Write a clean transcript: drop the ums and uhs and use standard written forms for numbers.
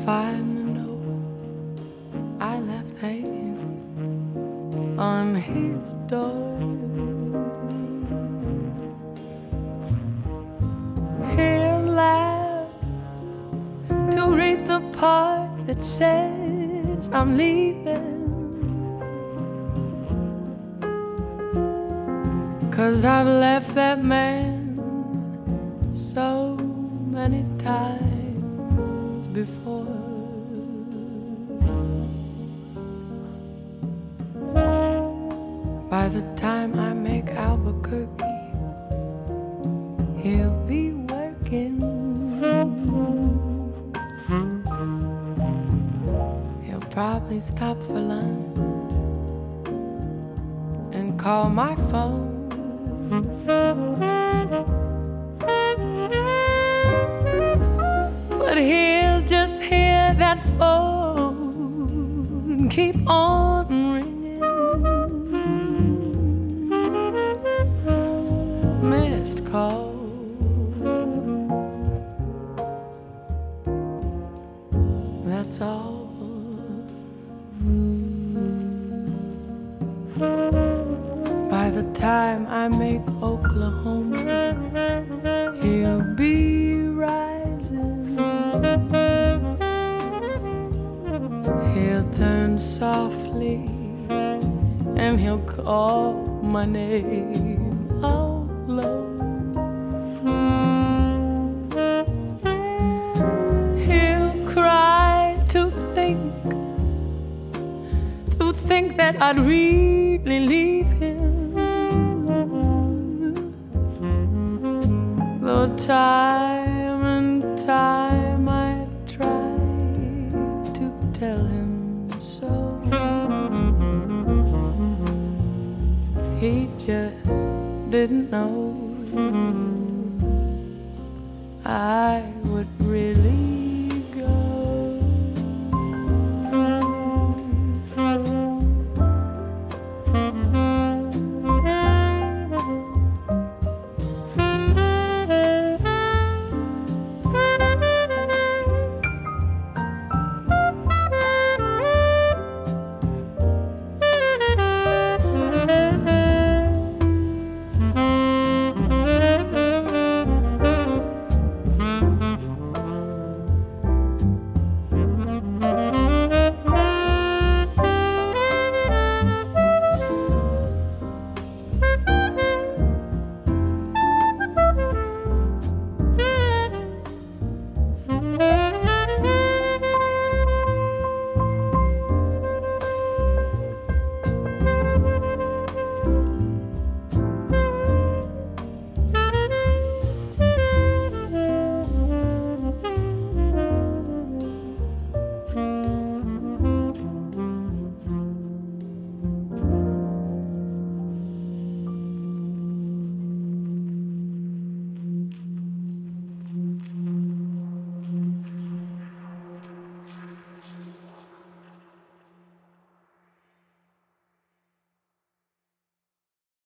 find the note I left hanging on his door. He'll laugh to read the part that says I'm leaving, 'cause I've left that man so many times before. By the time I make Albuquerque, he'll be working. He'll probably stop for lunch and call my phone. But he'll just hear that phone keep on ringing. Missed call. That's all. By the time I make Oklahoma, he'll be rising. He'll turn softly and he'll call my name out low. He'll cry to think that I'd really leave him. Though time and time I tried to tell him so, he just didn't know. I